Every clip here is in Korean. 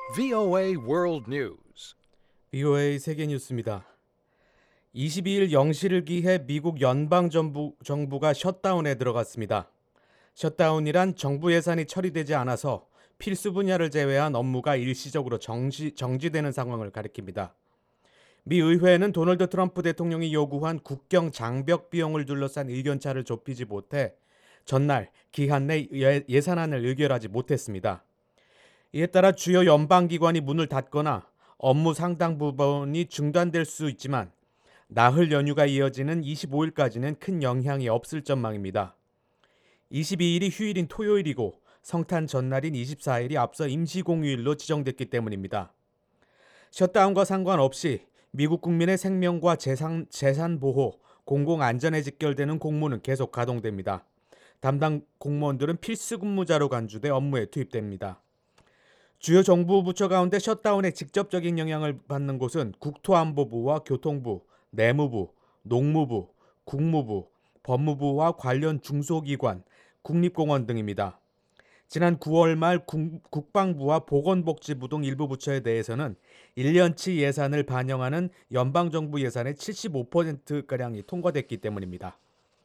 VOA World News. VOA 세계 뉴스입니다. 22일 0시를 기해 미국 정부가 셧다운에 들어갔습니다. 셧다운이란 정부 예산이 처리되지 않아서 필수 분야를 제외한 업무가 일시적으로 정지되는 상황을 가리킵니다. 미 의회는 도널드 트럼프 대통령이 요구한 국경 장벽 비용을 둘러싼 의견차를 좁히지 못해 전날 기한 내 예산안을 의결하지 못했습니다. 이에 따라 주요 연방기관이 문을 닫거나 업무 상당 부분이 중단될 수 있지만 나흘 연휴가 이어지는 25일까지는 큰 영향이 없을 전망입니다. 22일이 휴일인 토요일이고 성탄 전날인 24일이 앞서 임시공휴일로 지정됐기 때문입니다. 셧다운과 상관없이 미국 국민의 생명과 재산 보호, 공공안전에 직결되는 공무는 계속 가동됩니다. 담당 공무원들은 필수 근무자로 간주돼 업무에 투입됩니다. 주요 정부 부처 가운데 셧다운에 직접적인 영향을 받는 곳은 국토안보부와 교통부, 내무부, 농무부, 국무부, 법무부와 관련 중소기관, 국립공원 등입니다. 지난 9월 말 국방부와 보건복지부 등 일부 부처에 대해서는 1년치 예산을 반영하는 연방정부 예산의 75%가량이 통과됐기 때문입니다.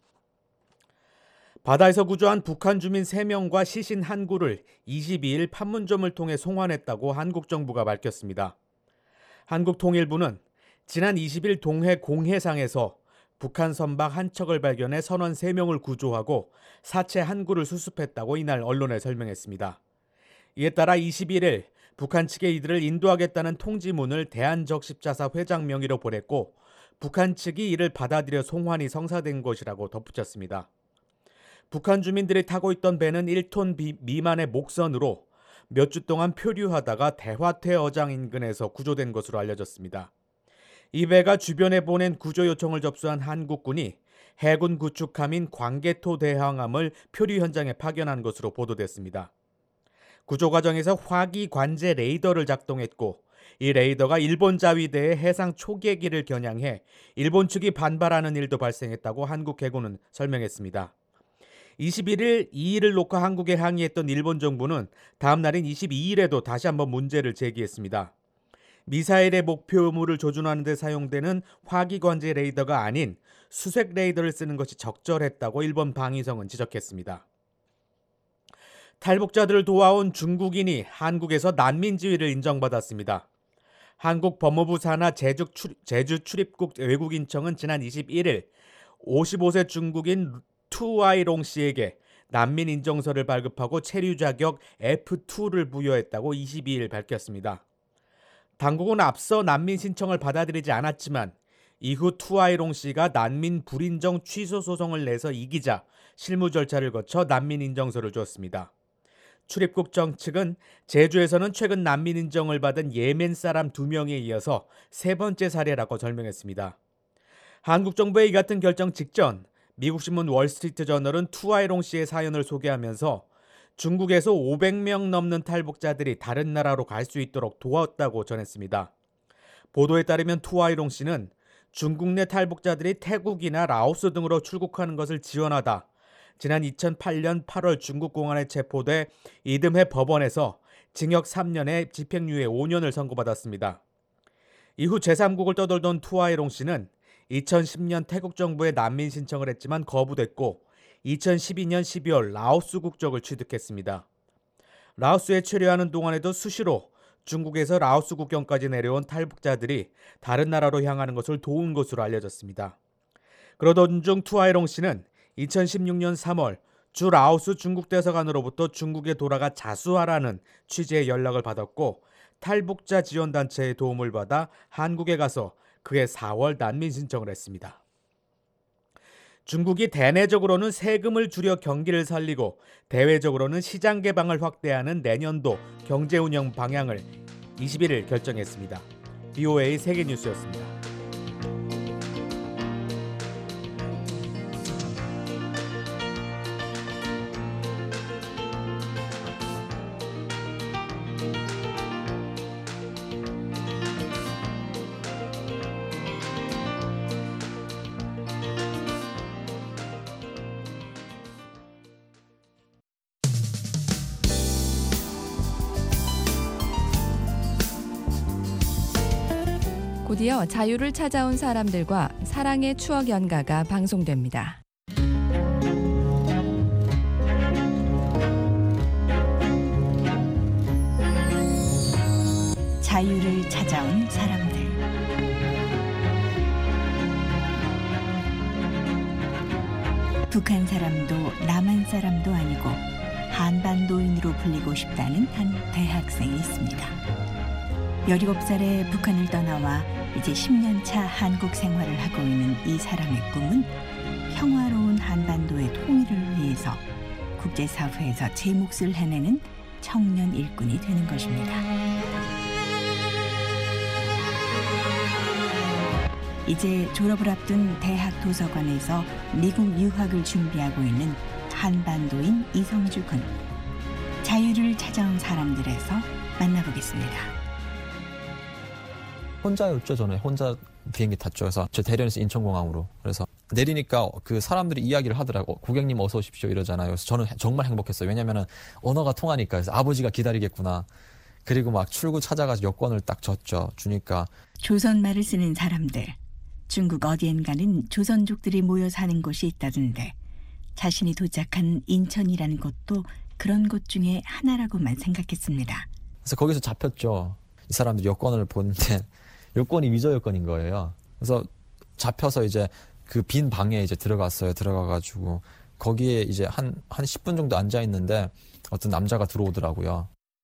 바다에서 구조한 북한 주민 3명과 시신 한 구를 22일 판문점을 통해 송환했다고 한국 정부가 밝혔습니다. 한국통일부는 지난 20일 동해 공해상에서 북한 선박 한 척을 발견해 선원 3명을 구조하고 사체 한 구를 수습했다고 이날 언론에 설명했습니다. 이에 따라 21일 북한 측에 이들을 인도하겠다는 통지문을 대한적십자사 회장 명의로 보냈고 북한 측이 이를 받아들여 송환이 성사된 것이라고 덧붙였습니다. 북한 주민들이 타고 있던 배는 1톤 미만의 목선으로 몇 주 동안 표류하다가 대화퇴 어장 인근에서 구조된 것으로 알려졌습니다. 이 배가 주변에 보낸 구조 요청을 접수한 한국군이 해군 구축함인 광개토 대항함을 표류 현장에 파견한 것으로 보도됐습니다. 구조 과정에서 화기 관제 레이더를 작동했고 이 레이더가 일본 자위대의 해상 초계기를 겨냥해 일본 측이 반발하는 일도 발생했다고 한국 해군은 설명했습니다. 21일 이 일을 놓고 한국에 항의했던 일본 정부는 다음 날인 22일에도 다시 한번 문제를 제기했습니다. 미사일의 목표물을 조준하는 데 사용되는 화기관제 레이더가 아닌 수색 레이더를 쓰는 것이 적절했다고 일본 방위성은 지적했습니다. 탈북자들을 도와온 중국인이 한국에서 난민 지위를 인정받았습니다. 한국 법무부 산하 제주 출입국 외국인청은 지난 21일 55세 중국인 투아이롱 씨에게 난민 인정서를 발급하고 체류 자격 F2를 부여했다고 22일 밝혔습니다. 당국은 앞서 난민 신청을 받아들이지 않았지만 이후 투아이롱 씨가 난민 불인정 취소 소송을 내서 이기자 실무 절차를 거쳐 난민 인정서를 줬습니다. 출입국청 측은 제주에서는 최근 난민 인정을 받은 예멘 사람 2명에 이어서 세 번째 사례라고 설명했습니다. 한국 정부의 이 같은 결정 직전 미국 신문 월스트리트저널은 투아이롱 씨의 사연을 소개하면서 중국에서 500명 넘는 탈북자들이 다른 나라로 갈 수 있도록 도왔다고 전했습니다. 보도에 따르면 투아이롱 씨는 중국 내 탈북자들이 태국이나 라오스 등으로 출국하는 것을 지원하다 지난 2008년 8월 중국 공안에 체포돼 이듬해 법원에서 징역 3년에 집행유예 5년을 선고받았습니다. 이후 제3국을 떠돌던 투아이롱 씨는 2010년 태국 정부에 난민 신청을 했지만 거부됐고 2012년 12월 라오스 국적을 취득했습니다. 라오스에 체류하는 동안에도 수시로 중국에서 라오스 국경까지 내려온 탈북자들이 다른 나라로 향하는 것을 도운 것으로 알려졌습니다. 그러던 중 투아이롱 씨는 2016년 3월 주 라오스 중국 대사관으로부터 중국에 돌아가 자수하라는 취지의 연락을 받았고 탈북자 지원단체의 도움을 받아 한국에 가서 그해 4월 난민 신청을 했습니다. 중국이 대내적으로는 세금을 줄여 경기를 살리고 대외적으로는 시장 개방을 확대하는 내년도 경제운영 방향을 21일 결정했습니다. VOA 세계뉴스였습니다. 곧이어 자유를 찾아온 사람들과 사랑의 추억 연가가 방송됩니다. 자유를 찾아온 사람들. 북한 사람도 남한 사람도 아니고 한반도인으로 불리고 싶다는 한 대학생이 있습니다. 17살에 북한을 떠나와 이제 10년 차 한국 생활을 하고 있는 이 사람의 꿈은 평화로운 한반도의 통일을 위해서 국제사회에서 제 몫을 해내는 청년 일꾼이 되는 것입니다. 이제 졸업을 앞둔 대학 도서관에서 미국 유학을 준비하고 있는 한반도인 이성주 군. 자유를 찾아온 사람들에서 만나보겠습니다. 혼자였죠. 저는 혼자 비행기 탔죠. 그래서 저 대련에서 인천공항으로. 그래서 내리니까 그 사람들이 이야기를 하더라고. 고객님 어서 오십시오 이러잖아요. 그래서 저는 정말 행복했어요. 왜냐면은 언어가 통하니까. 그래서 아버지가 기다리겠구나. 그리고 막 출구 찾아가서 여권을 딱 줬죠. 주니까. 조선말을 쓰는 사람들. 중국 어디엔가는 조선족들이 모여 사는 곳이 있다던데 자신이 도착한 인천이라는 곳도 그런 곳 중에 하나라고만 생각했습니다. 그래서 거기서 잡혔죠. 이 사람들이 여권을 보는데 여권이 위조 여권인 거예요. 그래서 잡혀서 이제 그 빈 방에 이제 들어갔어요. 들어가가지고 거기에 이제 한 10분 정도 앉아 있는데 어떤 남자가 들어오더라고요.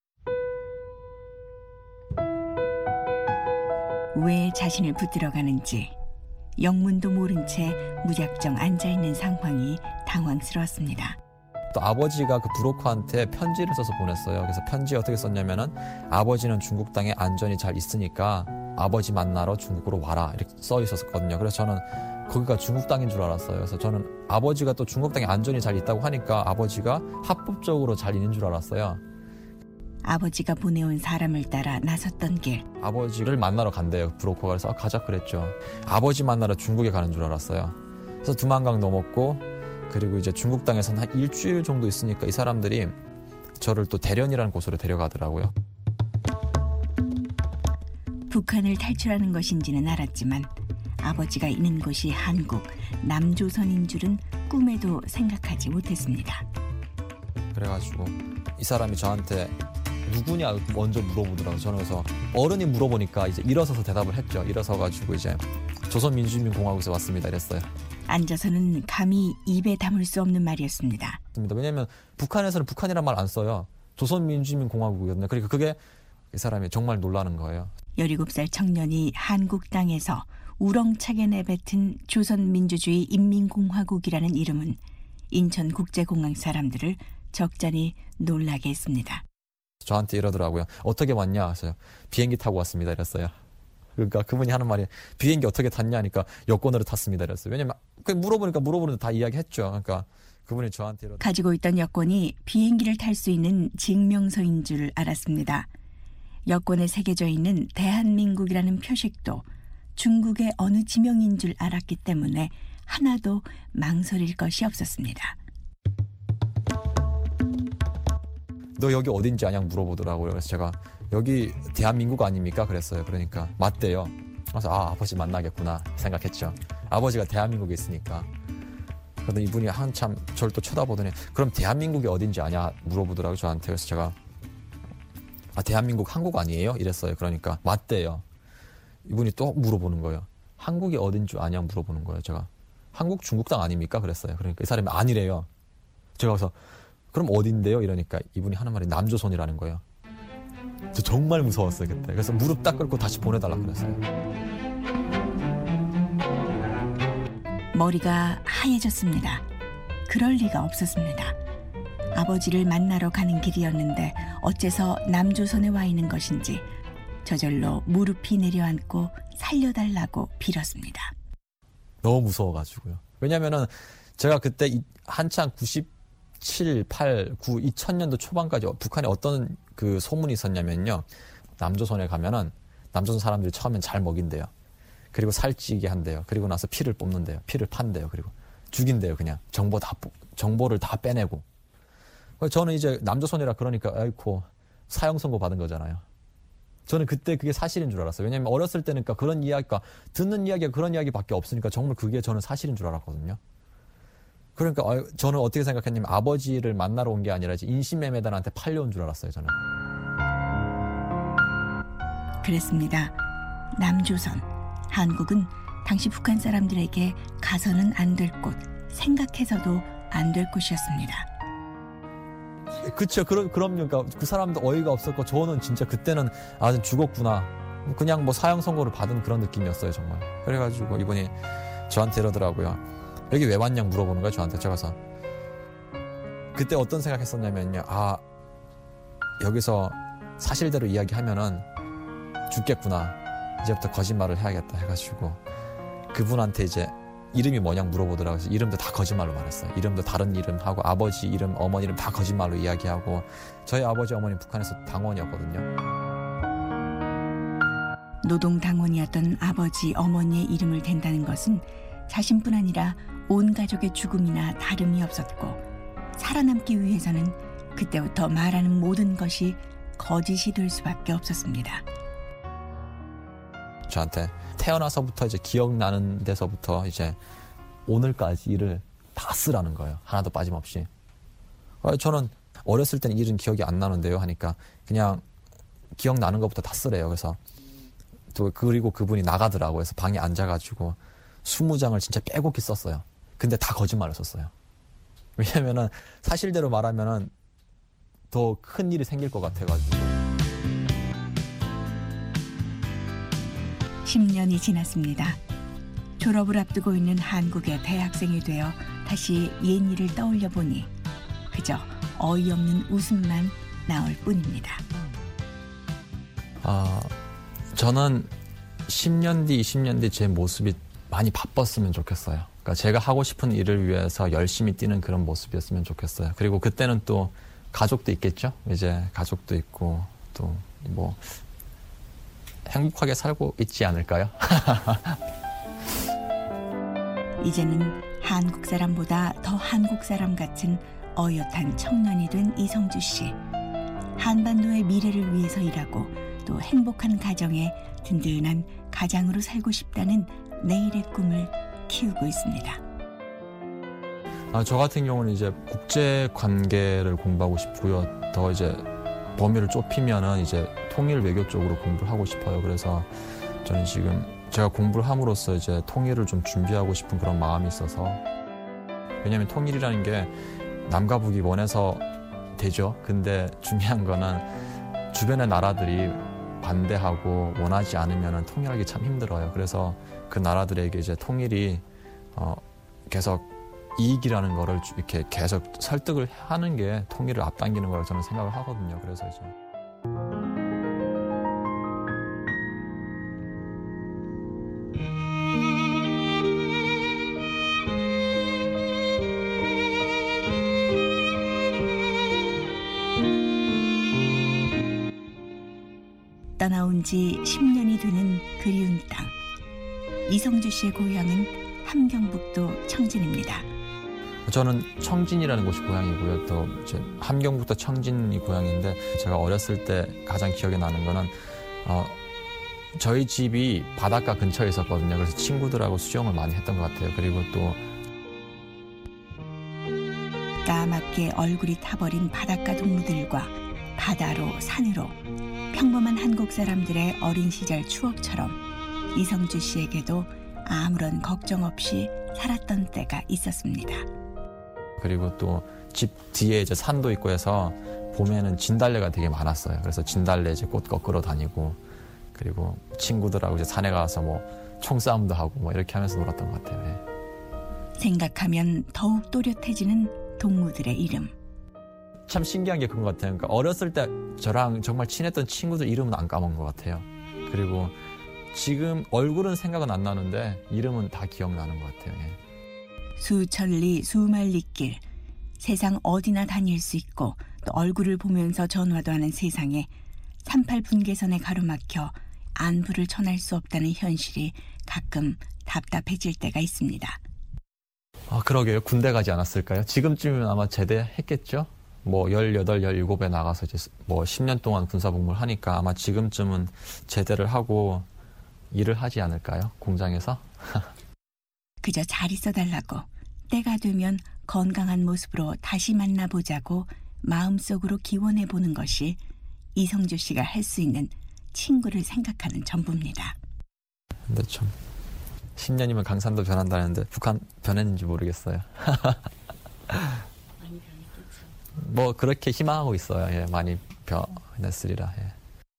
왜 자신을 붙들어 가는지 영문도 모른 채 무작정 앉아있는 상황이 당황스러웠습니다. 또 아버지가 그 브로커한테 편지를 써서 보냈어요. 그래서 편지에 어떻게 썼냐면은 아버지는 중국 땅에 안전이 잘 있으니까 아버지 만나러 중국으로 와라 이렇게 써 있었거든요. 그래서 저는 거기가 중국 땅인 줄 알았어요. 그래서 저는 아버지가 또 중국 땅에 안전이 잘 있다고 하니까 아버지가 합법적으로 잘 있는 줄 알았어요. 아버지가 보내온 사람을 따라 나섰던 길. 아버지를 만나러 간대요. 브로커가. 그래서 가자 그랬죠. 아버지 만나러 중국에 가는 줄 알았어요. 그래서 두만강 넘었고 그리고 이제 중국 땅에서는 한 일주일 정도 있으니까 이 사람들이 저를 또 대련이라는 곳으로 데려가더라고요. 북한을 탈출하는 것인지는 알았지만 아버지가 있는 곳이 한국, 남조선인 줄은 꿈에도 생각하지 못했습니다. 그래가지고 이 사람이 저한테 누구냐 먼저 물어보더라고요. 저는 그래서 어른이 물어보니까 이제 일어서서 대답을 했죠. 일어서가지고 이제 조선민주주의공화국에서 왔습니다 이랬어요. 앉아서는 감히 입에 담을 수 없는 말이었습니다. 왜냐하면 북한에서는 북한이란 말 안 써요. 조선민주주의공화국이거든요. 그러니까 그게 이 사람이 정말 놀라는 거예요. 17살 청년이 한국 땅에서 우렁차게 내뱉은 조선민주주의 인민공화국이라는 이름은 인천국제공항 사람들을 적잖이 놀라게 했습니다. 저한테 이러더라고요. 어떻게 왔냐? 그래서 비행기 타고 왔습니다 이랬어요. 그러니까 그분이 하는 말이 비행기 어떻게 탔냐 하니까 여권으로 탔습니다 이랬어요. 왜냐면 물어보는데 다 이야기했죠. 그러니까 그분이 저한테 가지고 있던 여권이 비행기를 탈 수 있는 증명서인 줄 알았습니다. 여권에 새겨져 있는 대한민국이라는 표식도 중국의 어느 지명인 줄 알았기 때문에 하나도 망설일 것이 없었습니다. 너 여기 어딘지 아냐 물어보더라고요. 그래서 제가 여기 대한민국 아닙니까? 그랬어요. 그러니까 맞대요. 그래서 아버지 만나겠구나 생각했죠. 아버지가 대한민국에 있으니까. 그러더니 이분이 한참 저를 또 쳐다보더니 그럼 대한민국이 어딘지 아냐 물어보더라고요. 저한테. 그래서 제가 대한민국 한국 아니에요? 이랬어요. 그러니까 맞대요. 이분이 또 물어보는 거예요. 한국이 어딘 줄 아냐 물어보는 거예요. 제가 한국 중국 땅 아닙니까? 그랬어요. 그러니까 이 사람이 아니래요. 제가 그래서 그럼 어딘데요? 이러니까 이분이 하는 말이 남조선이라는 거예요. 저 정말 무서웠어요 그때. 그래서 무릎 딱 꿇고 다시 보내달라 그랬어요. 머리가 하얘졌습니다. 그럴 리가 없었습니다. 아버지를 만나러 가는 길이었는데 어째서 남조선에 와 있는 것인지 저절로 무릎이 내려앉고 살려달라고 빌었습니다. 너무 무서워가지고요. 왜냐면은 제가 그때 한창 97, 8, 9, 2000년도 초반까지 북한에 어떤 그 소문이 있었냐면요. 남조선에 가면은 남조선 사람들이 처음엔 잘 먹인대요. 그리고 살찌게 한대요. 그리고 나서 피를 뽑는대요. 피를 판대요. 그리고 죽인대요. 그냥 정보를 다 빼내고. 저는 이제 남조선이라 그러니까 아이고 사형 선고 받은 거잖아요. 저는 그때 그게 사실인 줄 알았어요. 왜냐하면 어렸을 때니까 그런 이야기가 듣는 이야기가 그런 이야기밖에 없으니까 정말 그게 저는 사실인 줄 알았거든요. 그러니까 저는 어떻게 생각했냐면 아버지를 만나러 온 게 아니라 이제 인신매매단한테 팔려온 줄 알았어요. 저는. 그랬습니다. 남조선, 한국은 당시 북한 사람들에게 가서는 안 될 곳, 생각해서도 안 될 곳이었습니다. 그렇죠. 그럼요. 그러니까 그 사람도 어이가 없었고 저는 진짜 그때는 아 죽었구나. 그냥 뭐 사형 선고를 받은 그런 느낌이었어요 정말. 그래가지고 이분이 저한테 이러더라고요. 여기 왜 왔냐 물어보는 거예요 저한테. 제가 가서 그때 어떤 생각했었냐면요. 아 여기서 사실대로 이야기하면은 죽겠구나. 이제부터 거짓말을 해야겠다 해가지고 그분한테 이제 이름이 뭐냐고 물어보더라고요. 그래서 이름도 다 거짓말로 말했어요. 이름도 다른 이름하고 아버지 이름, 어머니 이름 다 거짓말로 이야기하고 저희 아버지 어머니 북한에서 당원이었거든요. 노동당원이었던 아버지, 어머니의 이름을 댄다는 것은 자신뿐 아니라 온 가족의 죽음이나 다름이 없었고 살아남기 위해서는 그때부터 말하는 모든 것이 거짓이 될 수밖에 없었습니다. 저한테 태어나서부터 이제 기억나는 데서부터 이제 오늘까지 일을 다 쓰라는 거예요. 하나도 빠짐없이. 저는 어렸을 때는 일은 기억이 안 나는데요 하니까 그냥 기억나는 것부터 다 쓰래요. 그래서 또 그리고 그분이 나가더라고요. 그래서 방에 앉아가지고 20장을 진짜 빼곡히 썼어요. 근데 다 거짓말을 썼어요. 왜냐면은 사실대로 말하면은 더 큰 일이 생길 것 같아가지고. 10년이 지났습니다. 졸업을 앞두고 있는 한국의 대학생이 되어 다시 옛일을 떠올려 보니 그저 어이없는 웃음만 나올 뿐입니다. 저는 10년 뒤, 20년 뒤 제 모습이 많이 바빴으면 좋겠어요. 그러니까 제가 하고 싶은 일을 위해서 열심히 뛰는 그런 모습이었으면 좋겠어요. 그리고 그때는 또 가족도 있겠죠. 이제 가족도 있고 또 뭐 행복하게 살고 있지 않을까요? 이제는 한국 사람보다 더 한국 사람 같은 어엿한 청년이 된 이성주 씨. 한반도의 미래를 위해서 일하고 또 행복한 가정에 든든한 가장으로 살고 싶다는 내일의 꿈을 키우고 있습니다. 저 같은 경우는 이제 국제 관계를 공부하고 싶고요. 더 이제 범위를 좁히면은 이제 통일 외교 쪽으로 공부를 하고 싶어요. 그래서 저는 지금 제가 공부를 함으로써 이제 통일을 좀 준비하고 싶은 그런 마음이 있어서. 왜냐하면 통일이라는 게 남과 북이 원해서 되죠. 근데 중요한 거는 주변의 나라들이 반대하고 원하지 않으면 통일하기 참 힘들어요. 그래서 그 나라들에게 이제 통일이 계속 이익이라는 거를 이렇게 계속 설득을 하는 게 통일을 앞당기는 거라고 저는 생각을 하거든요. 그래서 이제 떠나온 지 10년이 되는 그리운 땅. 이성주 씨의 고향은 함경북도 청진입니다. 저는 청진이라는 곳이 고향이고요. 또 이제 함경북도 청진이 고향인데 제가 어렸을 때 가장 기억에 나는 거는 저희 집이 바닷가 근처에 있었거든요. 그래서 친구들하고 수영을 많이 했던 것 같아요. 그리고 또 까맣게 얼굴이 타버린 바닷가 동무들과 바다로 산으로 평범한 한국 사람들의 어린 시절 추억처럼 이성주 씨에게도 아무런 걱정 없이 살았던 때가 있었습니다. 그리고 또 집 뒤에 이제 산도 있고 해서 봄에는 진달래가 되게 많았어요. 그래서 진달래 이제 꽃 꺾으러 다니고 그리고 친구들하고 이제 산에 가서 뭐 총싸움도 하고 뭐 이렇게 하면서 놀았던 것 같아요. 네. 생각하면 더욱 또렷해지는 동무들의 이름. 참 신기한 게 그런 것 같아요. 그러니까 어렸을 때 저랑 정말 친했던 친구들 이름은 안 까먹은 것 같아요. 그리고 지금 얼굴은 생각은 안 나는데 이름은 다 기억나는 것 같아요. 예. 수천리 수만리길, 세상 어디나 다닐 수 있고 또 얼굴을 보면서 전화도 하는 세상에 38 분계선에 가로막혀 안부를 전할 수 없다는 현실이 가끔 답답해질 때가 있습니다. 그러게요. 군대 가지 않았을까요? 지금쯤이면 아마 제대했겠죠? 뭐 18, 17에 나가서 이제 뭐 10년 동안 군사복무를 하니까 아마 지금쯤은 제대를 하고 일을 하지 않을까요? 공장에서? 그저 잘 있어달라고 때가 되면 건강한 모습으로 다시 만나보자고 마음속으로 기원해보는 것이 이성주 씨가 할 수 있는 친구를 생각하는 전부입니다. 근데 참 10년이면 강산도 변한다는데 북한 변했는지 모르겠어요. 많이 변했겠죠. 뭐 그렇게 희망하고 있어요. 예, 많이 변했으리라. 예.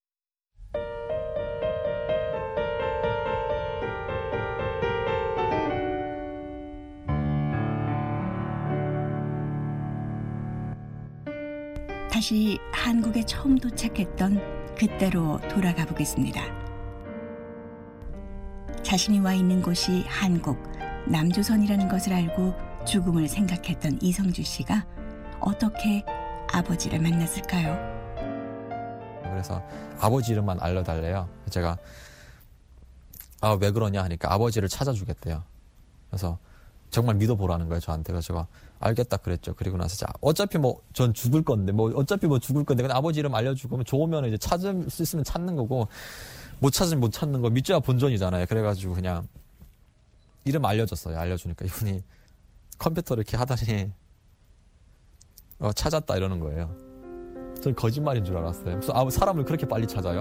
다시 한국에 처음 도착했던 그때로 돌아가 보겠습니다. 자신이 와 있는 곳이 한국, 남조선이라는 것을 알고 죽음을 생각했던 이성주 씨가 어떻게 아버지를 만났을까요? 그래서 아버지 이름만 알려달래요. 제가 왜 그러냐 하니까 아버지를 찾아주겠대요. 그래서 정말 믿어보라는 거예요, 저한테. 그래서 제가 알겠다 그랬죠. 그리고 나서 어차피 뭐 전 죽을 건데 그냥 아버지 이름 알려주고 좋으면 이제 찾을 수 있으면 찾는 거고 못 찾으면 못 찾는 거 믿져야 본전이잖아요. 그래가지고 그냥 이름 알려줬어요. 알려주니까 이분이 컴퓨터를 이렇게 하더니 찾았다 이러는 거예요. 전 거짓말인 줄 알았어요. 무슨 사람을 그렇게 빨리 찾아요?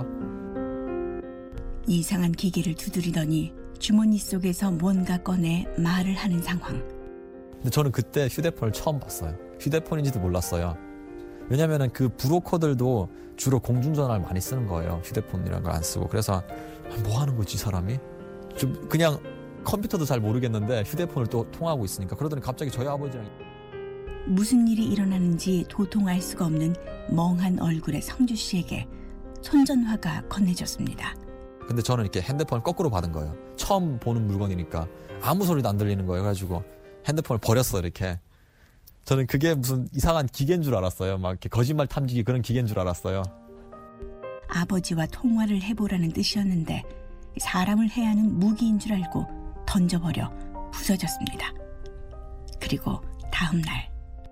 이상한 기계를 두드리더니 주머니 속에서 뭔가 꺼내 말을 하는 상황. 근데 저는 그때 휴대폰을 처음 봤어요. 휴대폰인지도 몰랐어요. 왜냐면은 그 브로커들도 주로 공중전화를 많이 쓰는 거예요. 휴대폰이라는 걸 안 쓰고. 그래서 뭐 하는 거지, 이 사람이? 좀 그냥 컴퓨터도 잘 모르겠는데 휴대폰을 또 통화하고 있으니까. 그러더니 갑자기 저희 아버지랑 무슨 일이 일어나는지 도통 알 수가 없는 멍한 얼굴의 성주 씨에게 손전화가 건네졌습니다. 근데 저는 이렇게 핸드폰을 거꾸로 받은 거예요. 처음 보는 물건이니까 아무 소리도 안 들리는 거예요. 그래가지고 핸드폰을 버렸어, 이렇게. 저는 그게 무슨 이상한 기계인 줄 알았어요. 막 이렇게 거짓말 탐지기 그런 기계인 줄 알았어요. 아버지와 통화를 해보라는 뜻이었는데 사람을 해야 하는 무기인 줄 알고 던져버려 부서졌습니다. 그리고 다음 날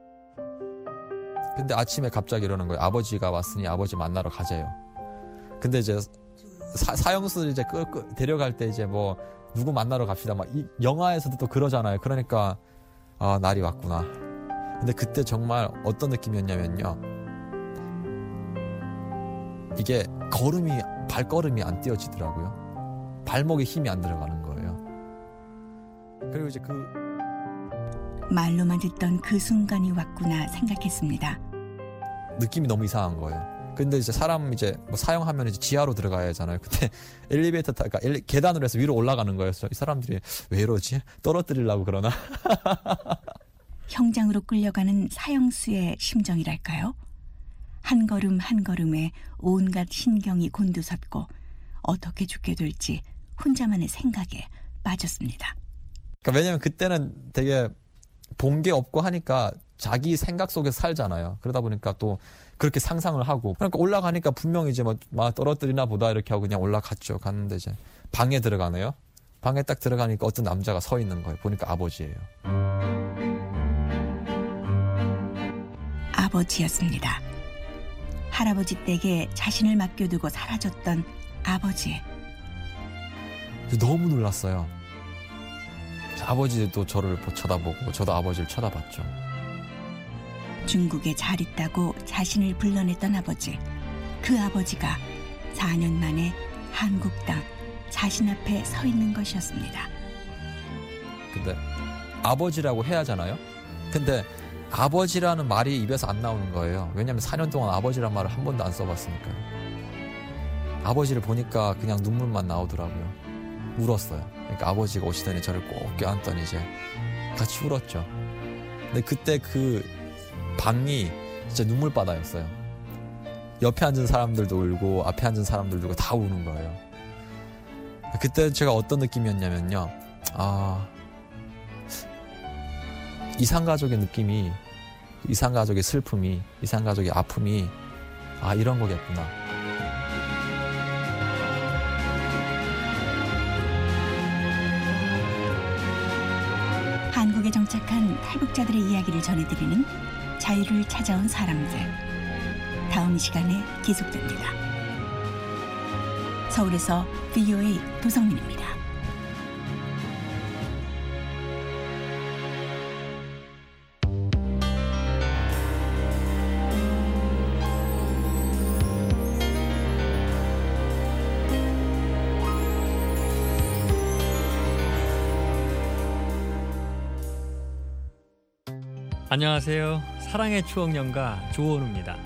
근데 아침에 갑자기 이러는 거예요. 아버지가 왔으니 아버지 만나러 가재요. 근데 이제 사형수 이제 데려갈 때 이제 뭐 누구 만나러 갑시다. 막 이 영화에서도 또 그러잖아요. 그러니까 날이 왔구나. 근데 그때 정말 어떤 느낌이었냐면요. 이게 발걸음이 안 띄어지더라고요. 발목에 힘이 안 들어가는 거예요. 그리고 이제 말로만 듣던 그 순간이 왔구나 생각했습니다. 느낌이 너무 이상한 거예요. 근데 이제 사람 이제 뭐 사용하면 이제 지하로 들어가야 하잖아요. 그때 엘리베이터 그러니까 계단으로 해서 위로 올라가는 거예요. 이 사람들이 왜 이러지? 떨어뜨리려고 그러나? 형장으로 끌려가는 사형수의 심정이랄까요? 한 걸음 한 걸음에 온갖 신경이 곤두섰고 어떻게 죽게 될지 혼자만의 생각에 빠졌습니다. 그러니까 왜냐면 그때는 되게 본 게 없고 하니까 자기 생각 속에서 살잖아요. 그러다 보니까 또 그렇게 상상을 하고 그러니까 올라가니까 분명히 이제 뭐 떨어뜨리나 보다 이렇게 하고 그냥 올라갔죠. 갔는데 이제 방에 들어가네요. 방에 딱 들어가니까 어떤 남자가 서 있는 거예요. 보니까 아버지예요. 아버지였습니다. 할아버지 댁에 자신을 맡겨두고 사라졌던 아버지. 너무 놀랐어요. 아버지도 저를 쳐다보고 저도 아버지를 쳐다봤죠. 중국에 잘 있다고 자신을 불러냈던 아버지. 그 아버지가 4년 만에 한국 땅 자신 앞에 서 있는 것이었습니다. 근데 아버지라고 해야 하잖아요. 근데 아버지라는 말이 입에서 안 나오는 거예요. 왜냐면 4년 동안 아버지란 말을 한 번도 안 써봤으니까요. 아버지를 보니까 그냥 눈물만 나오더라고요. 울었어요. 그러니까 아버지가 오시더니 저를 꼭 껴안더니 이제 같이 울었죠. 근데 그때 그 방이 진짜 눈물바다였어요. 옆에 앉은 사람들도 울고 앞에 앉은 사람들도 울고 다 우는 거예요. 그때 제가 어떤 느낌이었냐면요. 이산가족의 느낌이, 이산가족의 슬픔이, 이산가족의 아픔이 이런 거겠구나. 한국에 정착한 탈북자들의 이야기를 전해드리는 자유를 찾아온 사람들. 다음 시간에 계속됩니다. 서울에서 VOA 도성민입니다. 안녕하세요. 사랑의 추억 연가 조원우입니다.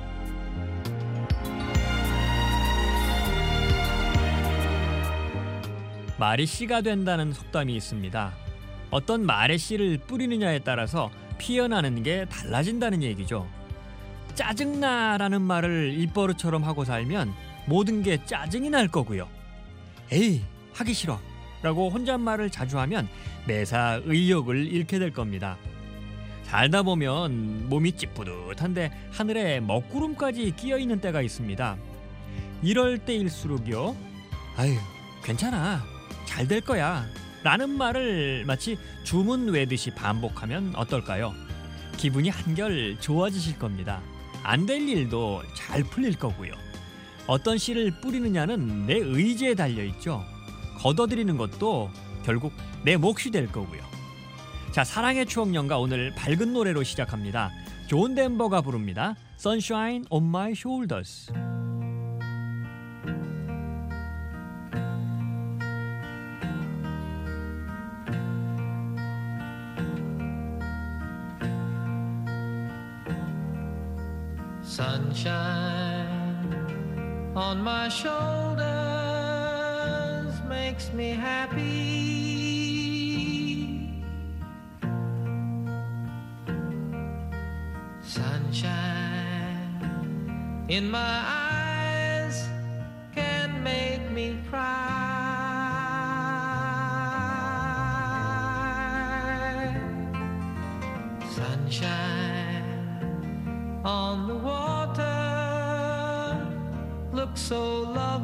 말이 씨가 된다는 속담이 있습니다. 어떤 말의 씨를 뿌리느냐에 따라서 피어나는 게 달라진다는 얘기죠. 짜증나라는 말을 입버릇처럼 하고 살면 모든 게 짜증이 날 거고요. 에이, 하기 싫어 라고 혼잣말을 자주 하면 매사 의욕을 잃게 될 겁니다. 살다 보면 몸이 찌뿌듯한데 하늘에 먹구름까지 끼어있는 때가 있습니다. 이럴 때일수록요. 아유, 괜찮아. 잘 될 거야. 라는 말을 마치 주문 외듯이 반복하면 어떨까요? 기분이 한결 좋아지실 겁니다. 안 될 일도 잘 풀릴 거고요. 어떤 씨를 뿌리느냐는 내 의지에 달려있죠. 걷어들이는 것도 결국 내 몫이 될 거고요. 자, 사랑의 추억 연가 오늘 밝은 노래로 시작합니다. 존 덴버가 부릅니다. Sunshine on my shoulders. Sunshine on my shoulders makes me happy. Sunshine in my eyes can make me cry. Sunshine on the water looks so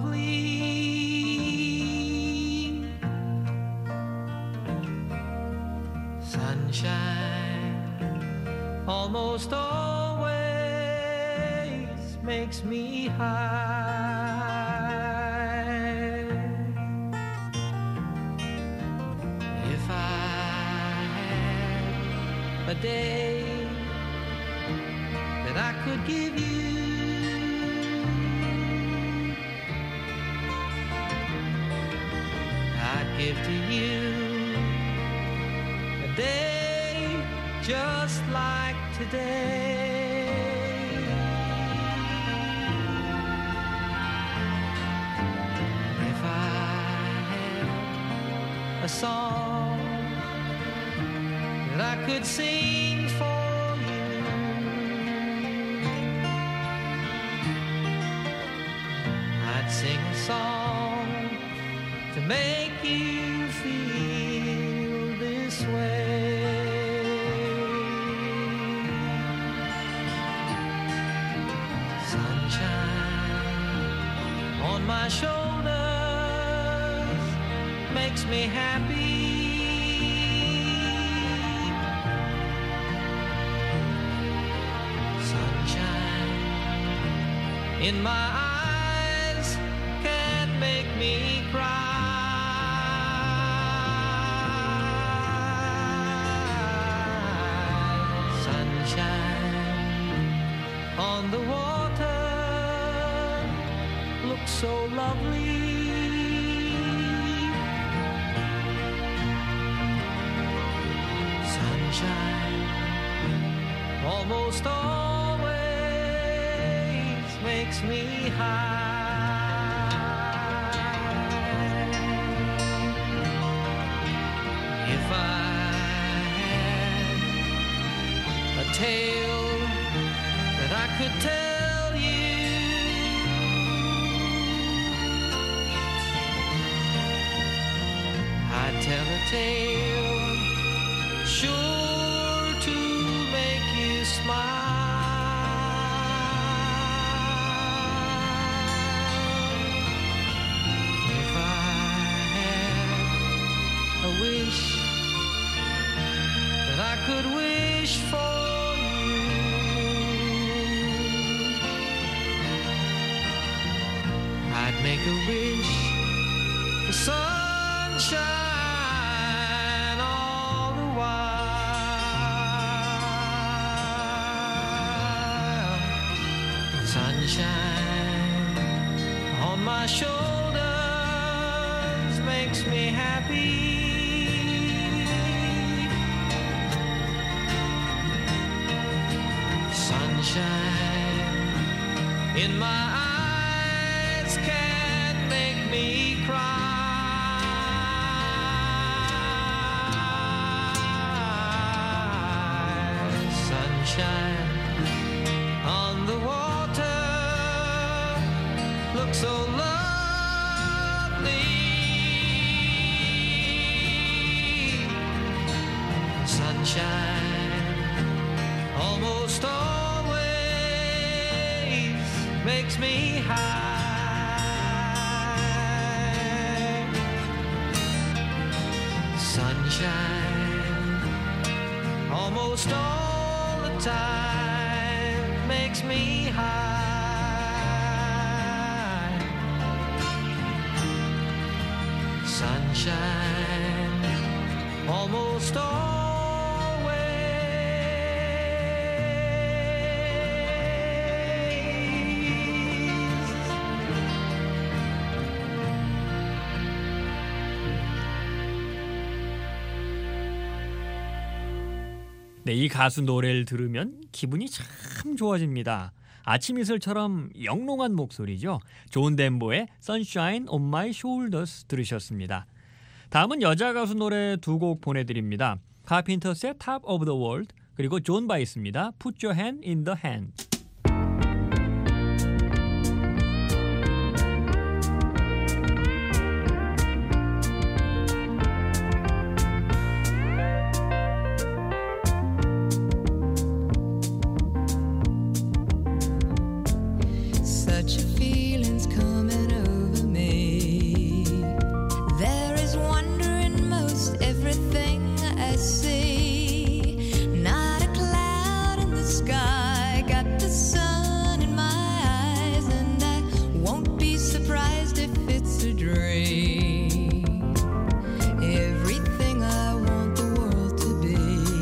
lovely. Sunshine almost always makes me high. If I had a day that I could give you, I'd give to you a day just like today. If I had a song that I could sing for you, I'd sing a song to make you feel this way. Sunshine on my shoulders makes me happy. Sunshine in my eyes can make me cry. On the water looks so lovely. Sunshine almost always makes me high. If I had a tale that I could tell you, I'd tell a tale sure to make you smile. If I had a wish that I could wish for you, I'd make a wish for sunshine all the while. Sunshine on my shoulders makes me happy. Sunshine in my eyes can make me cry. Sunshine on the water looks so lovely. Sunshine almost always makes me high. Sunshine almost all the time makes me high. Sunshine almost 네, 이 가수 노래를 들으면 기분이 참 좋아집니다. 아침 이슬처럼 영롱한 목소리죠. 존 덴버의 Sunshine on My Shoulders 들으셨습니다. 다음은 여자 가수 노래 두 곡 보내드립니다. 카펜터스의 Top of the World 그리고 존 바이스입니다. Put Your Hand in the Hand. Such a feeling's coming over me. There is wonder in most everything I see. Not a cloud in the sky, got the sun in my eyes, and I won't be surprised if it's a dream. Everything I want the world to be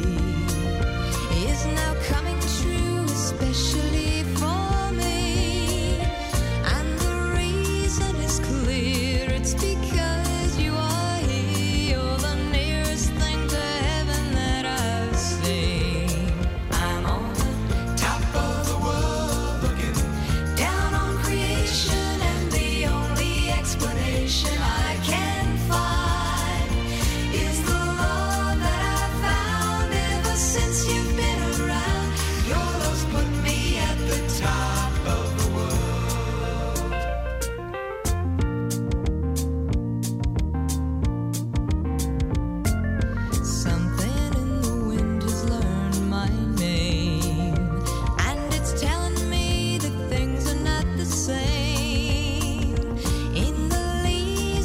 is now coming true, especially for me. And the reason is clear, it's because you are here. You're the nearest thing to heaven that I've seen. I'm on the top of the world, looking down on creation, and the only explanation I can find is the love that I've found ever since you've been around. Your love's put me at the top of the world. Something in the wind has learned my name, and it's telling me that things are not the same. In the leaves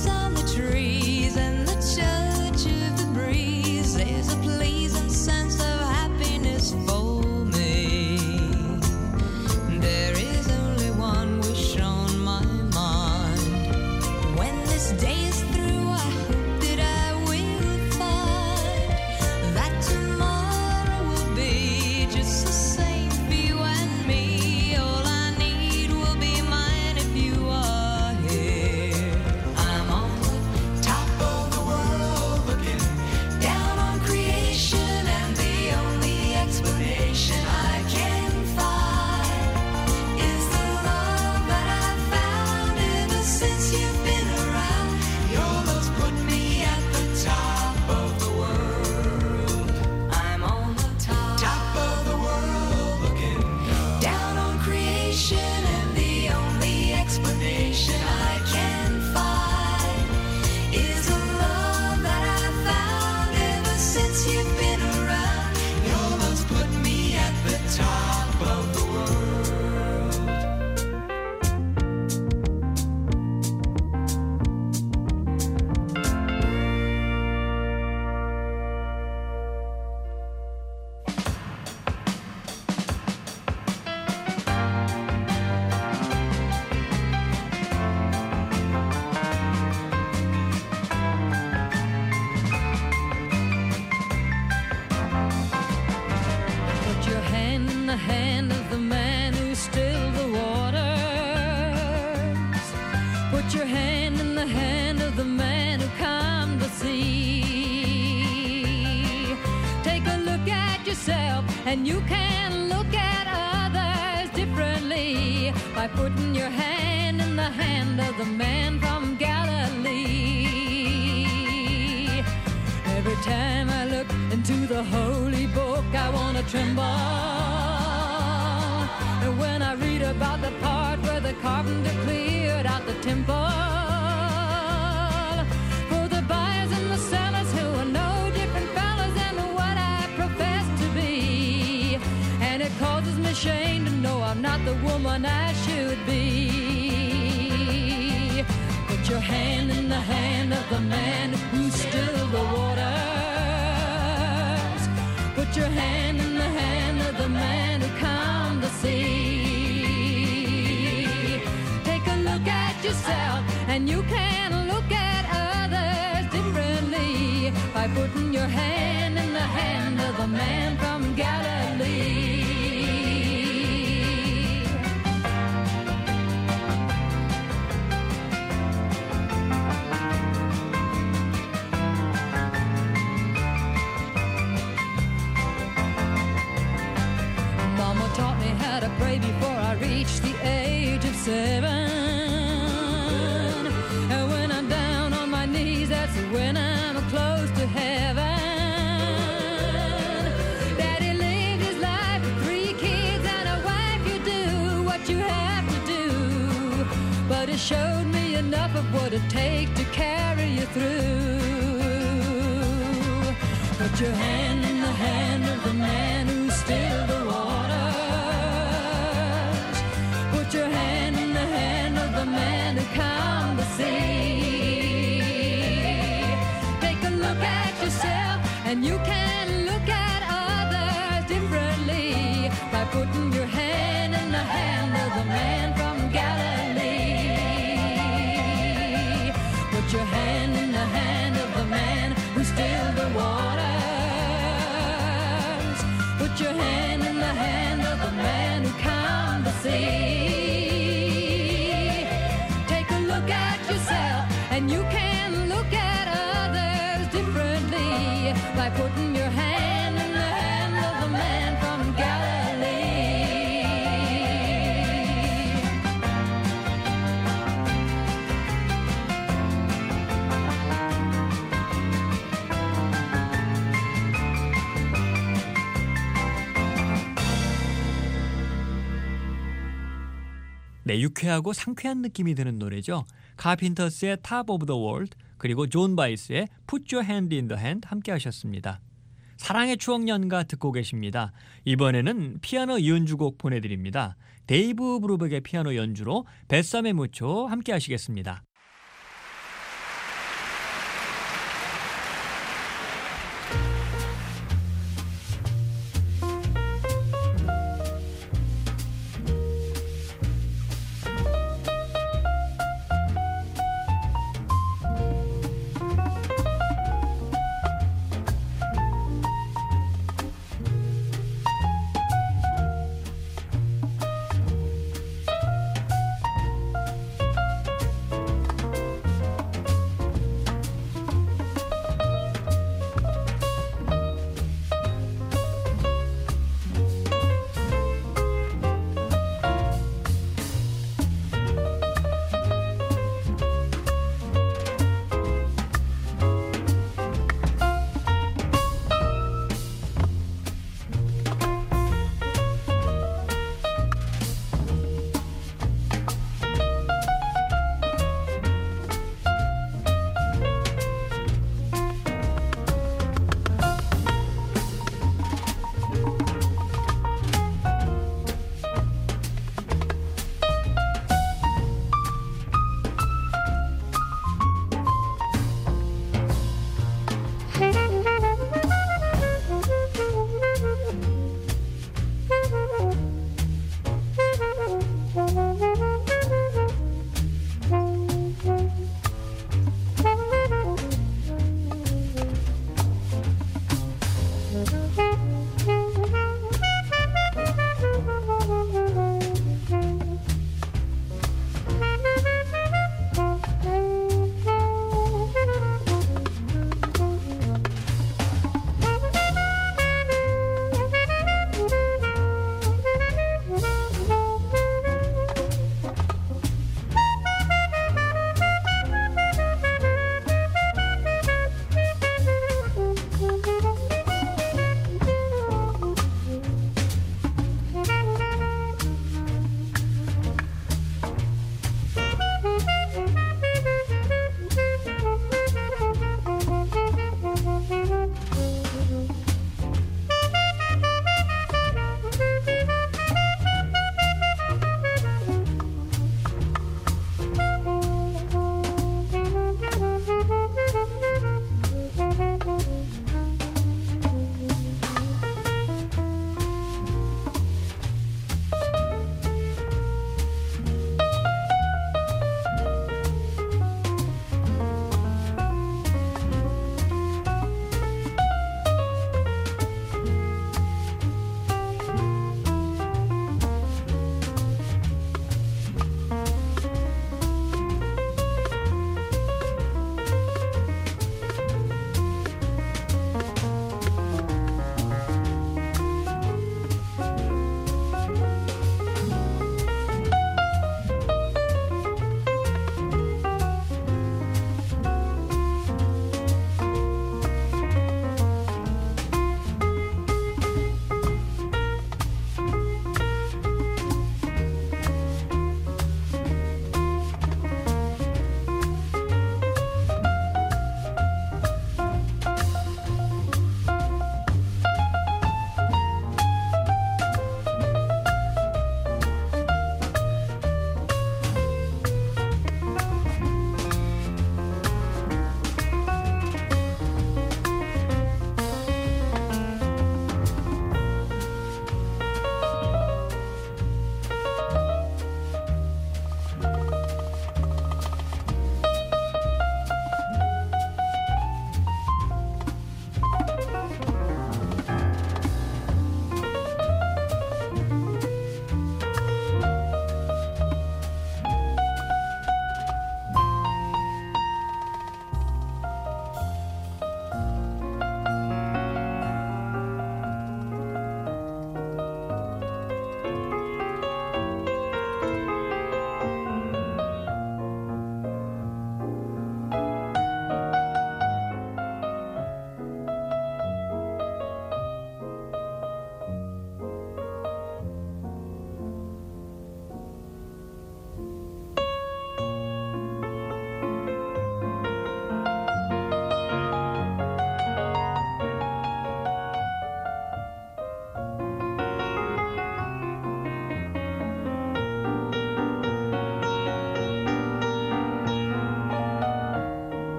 Put your hand in the hand of the man who calmed the sea. Take a look at yourself, and you can look at others differently by putting your hand in the hand of the man from Galilee. Every time I look into the holy book, I want to tremble. And when I read about the part where the carpenter cleared out the temple, for the buyers and the sellers who are no different fellas than what I profess to be, and it causes me shame to know I'm not the woman I should be. Put your hand in the hand of the man who stilled the waters. Put your hand in the hand of the man who calmed the sea. Take a look at yourself, and you can look at others differently by putting your hand in the hand of the man from Galilee. Mama taught me how to pray before I reached the age of 7. And when I'm down on my knees, that's when I'm close to heaven. Daddy lived his life with 3 kids and a wife. You do what you have to do, but it showed me enough of what it takes to carry you through. Put your hand in the hand of the man who stilled the waters. Put your hand in the hand of the man who calmed the sea. Take a look at yourself, and you can look at others differently by putting your hand in the hand of the man from Galilee. Put your hand in the hand of the man who stilled the waters. Put your hand in the hand of the man who calmed the sea. Take a look at yourself, and you can look at others differently by putting your hand in the hand of the man from Galilee. 네, 유쾌하고 상쾌한 느낌이 드는 노래죠. 카펜터스의 Top of the World, 그리고 존 바이스의 Put Your Hand in the Hand 함께 하셨습니다. 사랑의 추억 연가 듣고 계십니다. 이번에는 피아노 연주곡 보내드립니다. 데이브 브루백의 피아노 연주로 뱃삼의 무초 함께 하시겠습니다.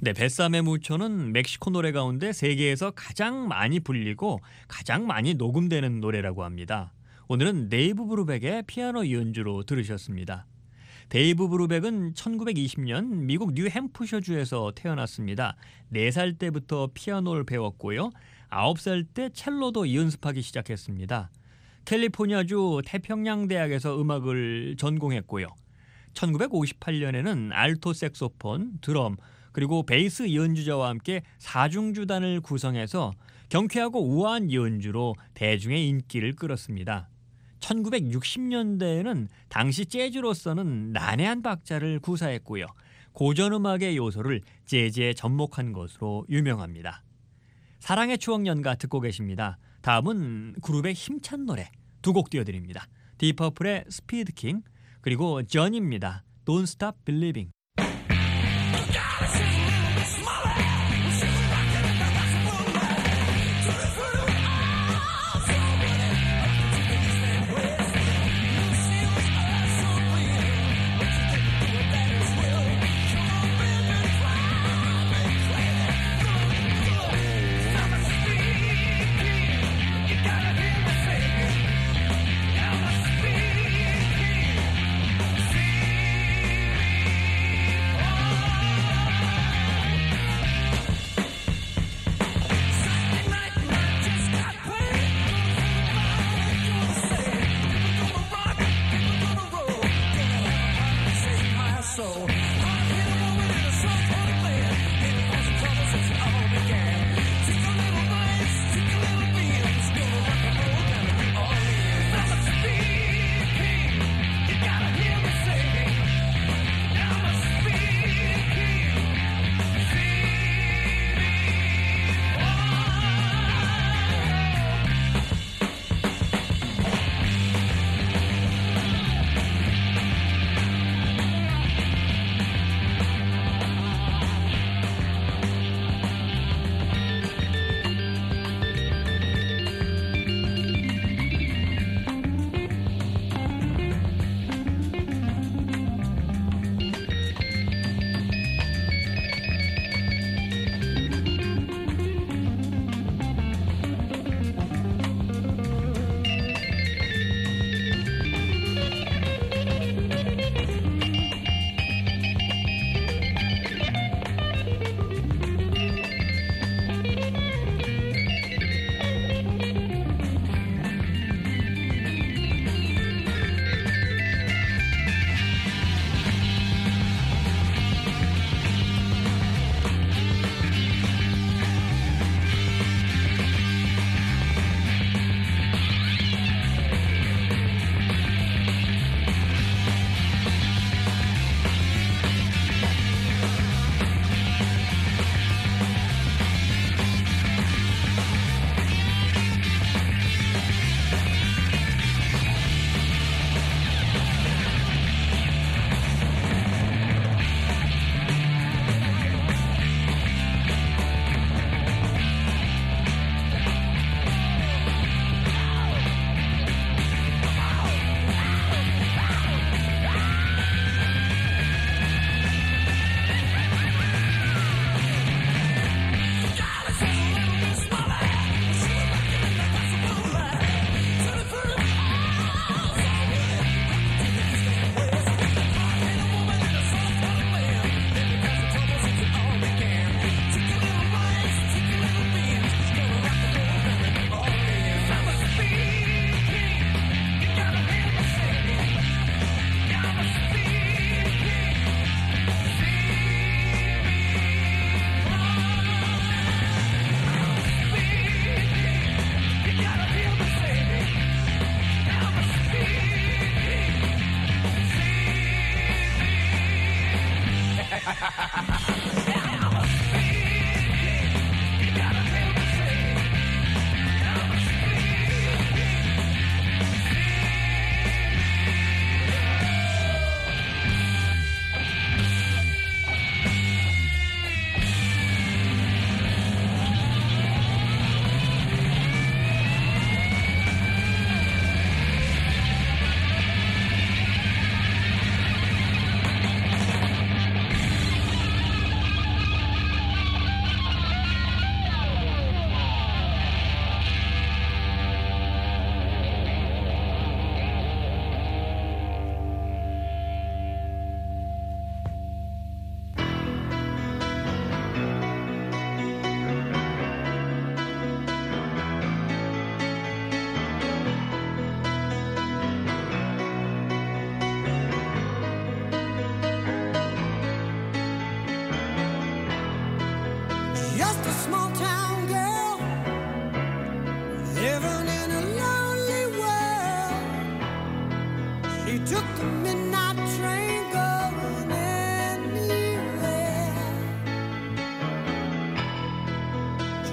네, 뱃삼의 무초는 멕시코 노래 가운데 세계에서 가장 많이 불리고 가장 많이 녹음되는 노래라고 합니다. 오늘은 데이브 브루백의 피아노 연주로 들으셨습니다. 데이브 브루백은 1920년 미국 뉴햄프셔주에서 태어났습니다. 4살 때부터 피아노를 배웠고요. 9살 때 첼로도 연습하기 시작했습니다. 캘리포니아주 태평양대학에서 음악을 전공했고요. 1958년에는 알토 색소폰, 드럼, 그리고 베이스 연주자와 함께 사중주단을 구성해서 경쾌하고 우아한 연주로 대중의 인기를 끌었습니다. 1960년대에는 당시 재즈로서는 난해한 박자를 구사했고요. 고전음악의 요소를 재즈에 접목한 것으로 유명합니다. 사랑의 추억 연가 듣고 계십니다. 다음은 그룹의 힘찬 노래 두 곡 띄워드립니다. 디퍼플의 스피드 킹, 그리고 전입니다. Don't Stop Believing.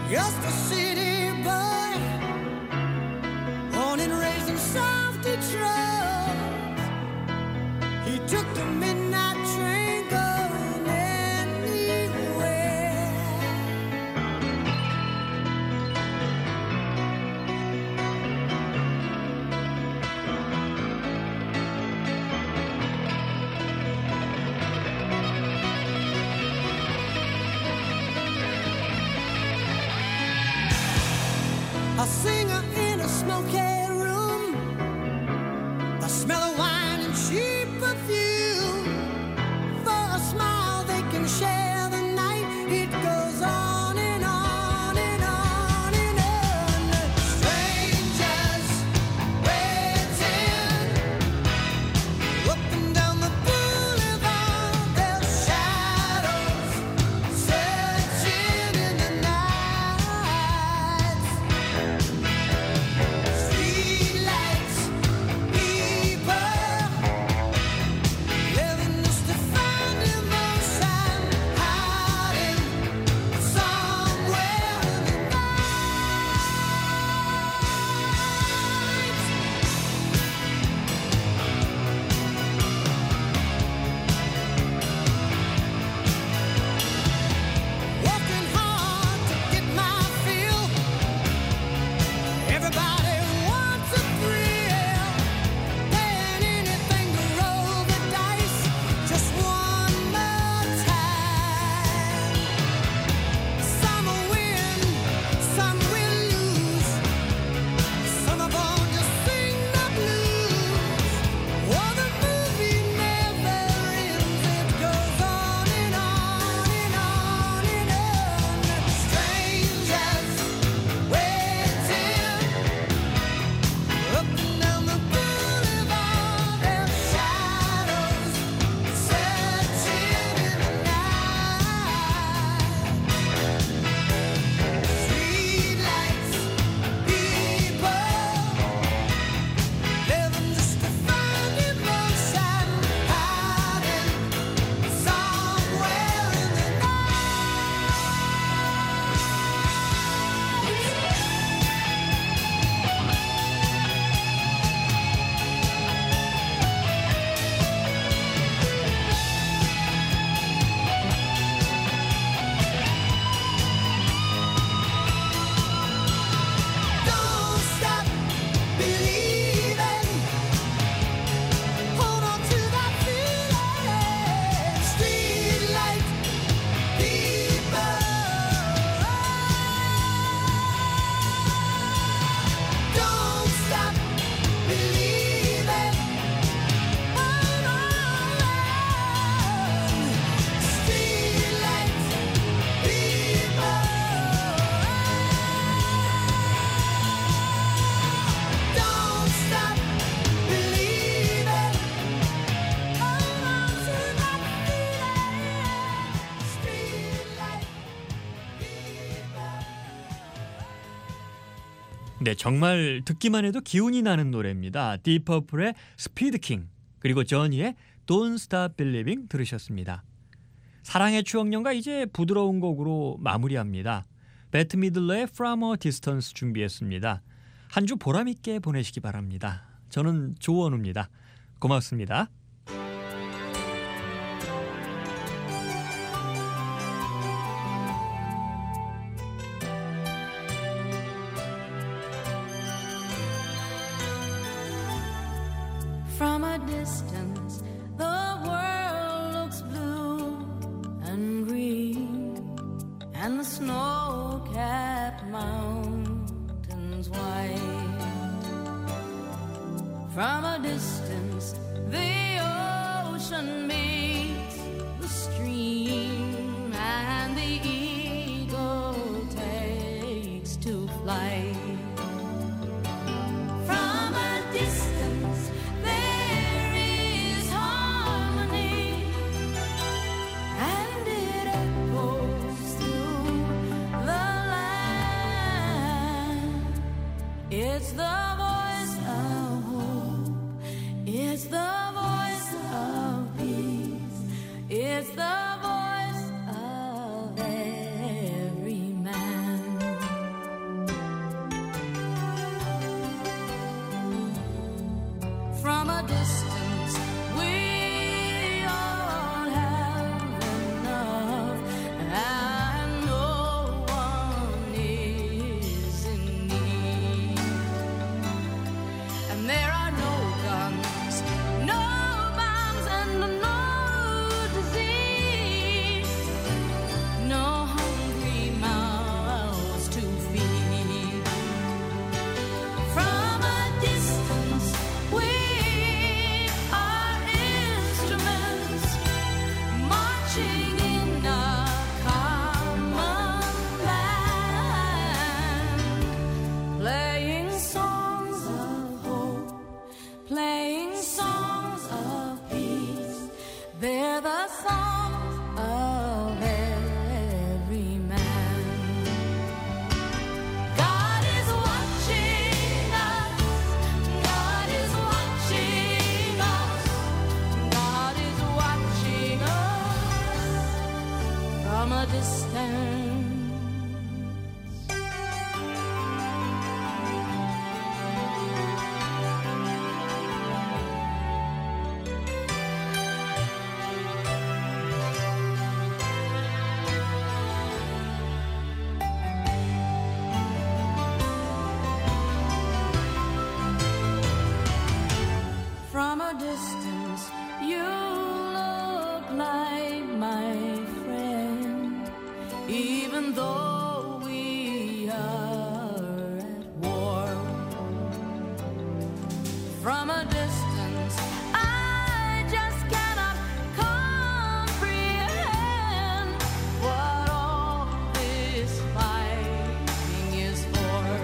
Just a city boy, born and raised in South Detroit. He took the midnight train going anywhere. A singer in a smoky room, the smell of wine and cheap perfume. For a smile they can share the night. It goes on and on and on and on. Strangers waiting up and down the boulevard, their shadows searching in the night. Streetlights, people living just to find emotion, hiding somewhere in the working hard to get my fill. Everybody wants a thrill, paying anything to roll the dice just one more time. Some will win, some will lose. Some are born to sing the blues. Oh, the movie never ends. It goes on and on and on and on. Strangers waiting up and down the boulevard, their shadows searching in the night. Streetlights, people living just to find emotion, hiding somewhere in the Don't stop believing. Hold on to that feeling. Streetlight people. Don't stop believing. Hold on. Streetlight people. Don't stop believing. Hold on to that feeling. Streetlight people. 네, 정말 듣기만 해도 기운이 나는 노래입니다. 디퍼플의 스피드 킹, 그리고 저니의 Don't Stop Believing 들으셨습니다. 사랑의 추억연가 이제 부드러운 곡으로 마무리합니다. 배트 미들러의 From a Distance 준비했습니다. 한 주 보람 있게 보내시기 바랍니다. 저는 조원우입니다. 고맙습니다. From a distance, the world looks blue and green, and the snow-capped mountains white. From a distance, the ocean meets the stream, and the eagle takes to flight. From a distance, there is harmony, and it echoes through the land. It's the voice of hope, it's the voice of peace, it's the voice of every man. From a distance, we all have enough, and no one is in need. And there are no guns, no bombs, and no disease, no hungry mouths to feed. From a distance, we are instruments marching in a common band, playing songs of hope, playing songs of peace. They're the songs of every man. God is watching us. God is watching us. God is watching us from a distance. From a distance, you look like my friend, even though we are at war. From a distance, I just cannot comprehend what all this fighting is for.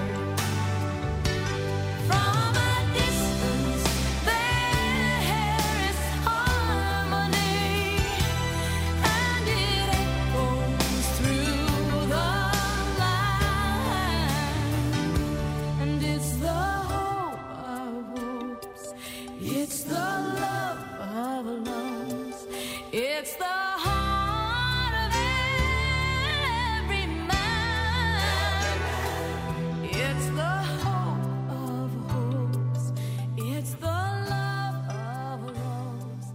From a distance, there is harmony, and it echoes through the land. And it's the hope of hopes, it's the love of loves, it's the heart of every man. It's the hope of hopes, it's the love of loves.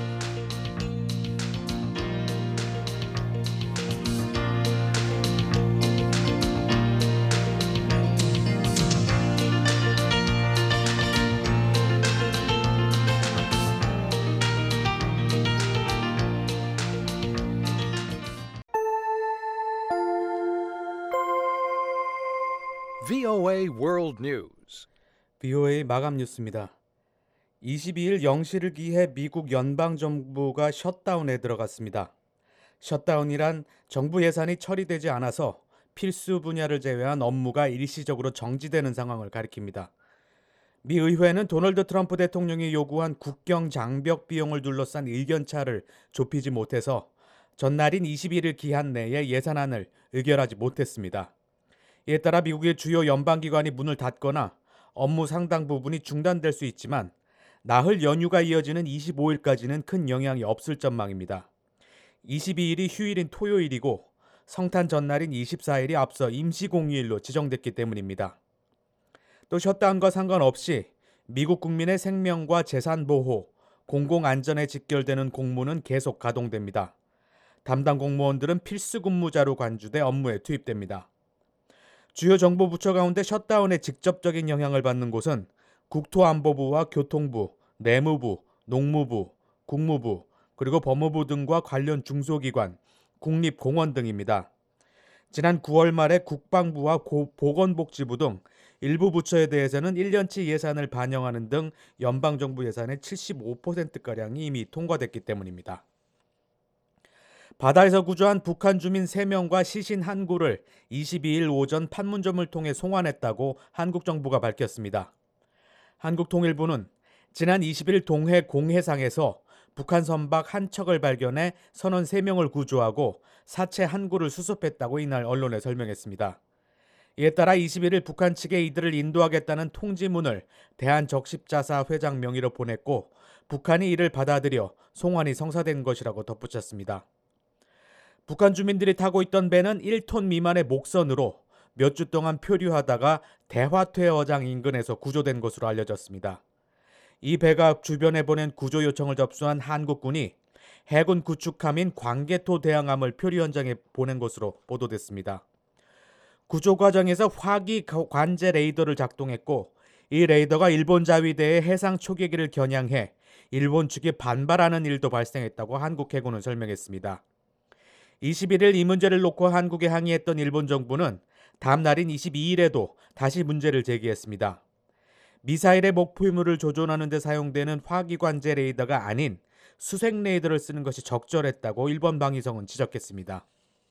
VOA World News. VOA 마감 뉴스입니다. 22일 0시를 기해 미국 연방정부가 셧다운에 들어갔습니다. 셧다운이란 정부 예산이 처리되지 않아서 필수 분야를 제외한 업무가 일시적으로 정지되는 상황을 가리킵니다. 미 의회는 도널드 트럼프 대통령이 요구한 국경 장벽 비용을 둘러싼 의견차를 좁히지 못해서 전날인 21일 기한 내에 예산안을 의결하지 못했습니다. 이에 따라 미국의 주요 연방기관이 문을 닫거나 업무 상당 부분이 중단될 수 있지만 나흘 연휴가 이어지는 25일까지는 큰 영향이 없을 전망입니다. 22일이 휴일인 토요일이고 성탄 전날인 24일이 앞서 임시공휴일로 지정됐기 때문입니다. 또 셧다운과 상관없이 미국 국민의 생명과 재산 보호, 공공안전에 직결되는 공무는 계속 가동됩니다. 담당 공무원들은 필수 근무자로 관주돼 업무에 투입됩니다. 주요 정부 부처 가운데 셧다운에 직접적인 영향을 받는 곳은 국토안보부와 교통부, 내무부, 농무부, 국무부, 그리고 법무부 등과 관련 중소기관, 국립공원 등입니다. 지난 9월 말에 국방부와 보건복지부 등 일부 부처에 대해서는 1년치 예산을 반영하는 등 연방정부 예산의 75%가량이 이미 통과됐기 때문입니다. 바다에서 구조한 북한 주민 3명과 시신 한 구를 22일 오전 판문점을 통해 송환했다고 한국 정부가 밝혔습니다. 한국통일부는 지난 20일 동해 공해상에서 북한 선박 한 척을 발견해 선원 3명을 구조하고 사체 한 구를 수습했다고 이날 언론에 설명했습니다. 이에 따라 21일 북한 측에 이들을 인도하겠다는 통지문을 대한적십자사 회장 명의로 보냈고 북한이 이를 받아들여 송환이 성사된 것이라고 덧붙였습니다. 북한 주민들이 타고 있던 배는 1톤 미만의 목선으로 몇 주 동안 표류하다가 대화퇴어장 인근에서 구조된 것으로 알려졌습니다. 이 배가 주변에 보낸 구조 요청을 접수한 한국군이 해군 구축함인 광개토 대항함을 표류 현장에 보낸 것으로 보도됐습니다. 구조 과정에서 화기 관제 레이더를 작동했고 이 레이더가 일본 자위대의 해상 초계기를 겨냥해 일본 측이 반발하는 일도 발생했다고 한국 해군은 설명했습니다. 21일 이 문제를 놓고 한국에 항의했던 일본 정부는 다음 날인 22일에도 다시 문제를 제기했습니다. 미사일의 목표물을 조종하는 데 사용되는 화기관제 레이더가 아닌 수색 레이더를 쓰는 것이 적절했다고 일본 방위성은 지적했습니다.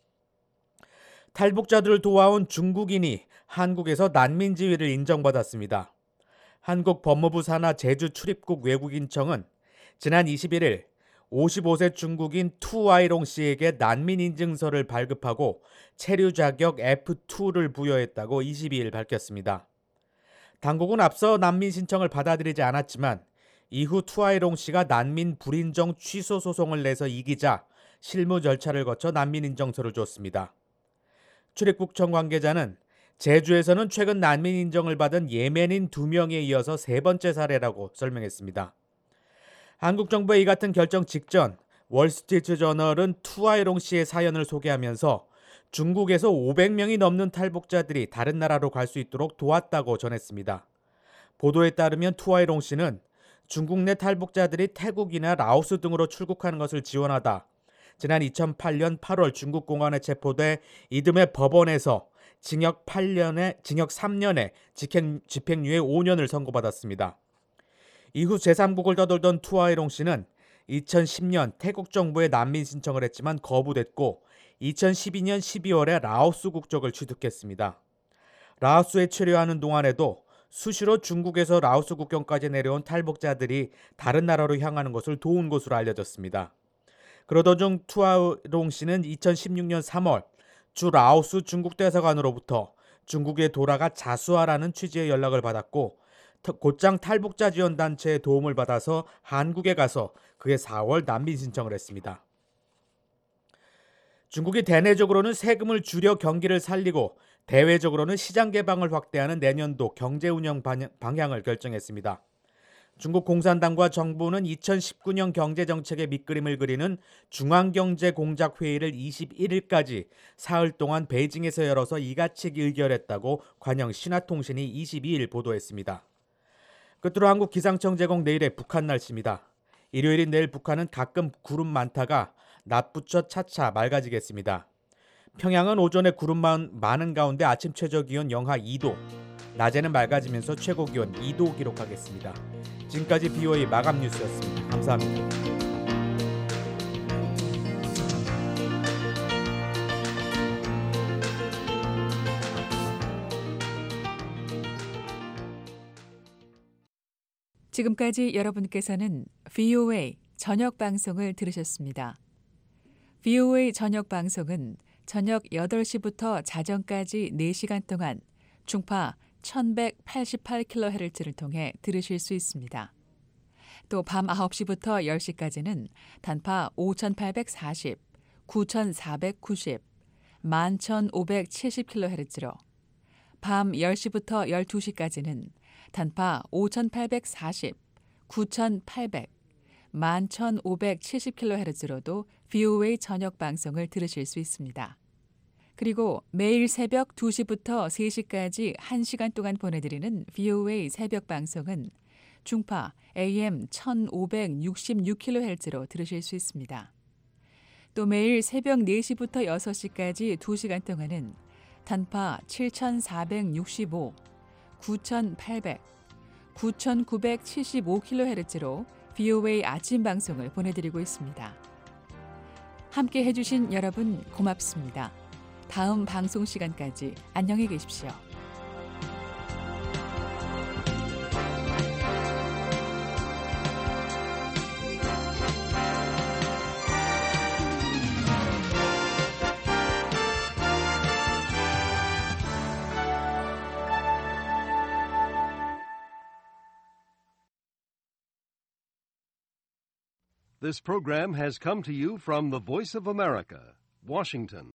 탈북자들을 도와온 중국인이 한국에서 난민 지위를 인정받았습니다. 한국 법무부 산하 제주 출입국 외국인청은 지난 21일 55세 중국인 투아이롱 씨에게 난민 인증서를 발급하고 체류 자격 F2를 부여했다고 22일 밝혔습니다. 당국은 앞서 난민 신청을 받아들이지 않았지만 이후 투아이롱 씨가 난민 불인정 취소 소송을 내서 이기자 실무 절차를 거쳐 난민 인정서를 줬습니다. 출입국청 관계자는 제주에서는 최근 난민 인정을 받은 예멘인 2명에 이어서 세 번째 사례라고 설명했습니다. 한국 정부의 이 같은 결정 직전 월스트리트저널은 투아이롱 씨의 사연을 소개하면서 중국에서 500명이 넘는 탈북자들이 다른 나라로 갈 수 있도록 도왔다고 전했습니다. 보도에 따르면 투아이롱 씨는 중국 내 탈북자들이 태국이나 라오스 등으로 출국하는 것을 지원하다 지난 2008년 8월 중국 공안에 체포돼 이듬해 법원에서 징역 3년에 집행유예 5년을 선고받았습니다. 이후 제3국을 떠돌던 투아이롱 씨는 2010년 태국 정부에 난민 신청을 했지만 거부됐고 2012년 12월에 라오스 국적을 취득했습니다. 라오스에 체류하는 동안에도 수시로 중국에서 라오스 국경까지 내려온 탈북자들이 다른 나라로 향하는 것을 도운 것으로 알려졌습니다. 그러던 중 투아이롱 씨는 2016년 3월 주 라오스 중국 대사관으로부터 중국에 돌아가 자수하라는 취지의 연락을 받았고 곧장 탈북자 지원 단체의 도움을 받아서 한국에 가서 그해 4월 난민 신청을 했습니다. 중국이 대내적으로는 세금을 줄여 경기를 살리고 대외적으로는 시장 개방을 확대하는 내년도 경제 운영 방향을 결정했습니다. 중국 공산당과 정부는 2019년 경제정책의 밑그림을 그리는 중앙경제공작회의를 21일까지 사흘 동안 베이징에서 열어서 이같이 의결했다고 관영 신화통신이 22일 보도했습니다. 끝으로 한국 기상청 제공 내일의 북한 날씨입니다. 일요일인 내일 북한은 가끔 구름 많다가 낮부터 차차 맑아지겠습니다. 평양은 오전에 구름 많은 가운데 아침 최저기온 영하 2도, 낮에는 맑아지면서 최고기온 2도 기록하겠습니다. 지금까지 BOA 마감 뉴스였습니다. 감사합니다. 지금까지 여러분께서는 VOA 저녁 방송을 들으셨습니다. VOA 저녁 방송은 저녁 8시부터 자정까지 4시간 동안 중파 1188kHz를 통해 들으실 수 있습니다. 또 밤 9시부터 10시까지는 단파 5840, 9490, 11570kHz로 밤 10시부터 12시까지는 단파 5840, 9800, 11570kHz로도 VOA 저녁 방송을 들으실 수 있습니다. 그리고 매일 새벽 2시부터 3시까지 1시간 동안 보내드리는 VOA 새벽 방송은 중파 AM 1566kHz로 들으실 수 있습니다. 또 매일 새벽 4시부터 6시까지 2시간 동안은 단파 7465, 9800, 9975kHz로 VOA 아침 방송을 보내드리고 있습니다. 함께 해주신 여러분 고맙습니다. 다음 방송 시간까지 안녕히 계십시오. This program has come to you from the Voice of America, Washington.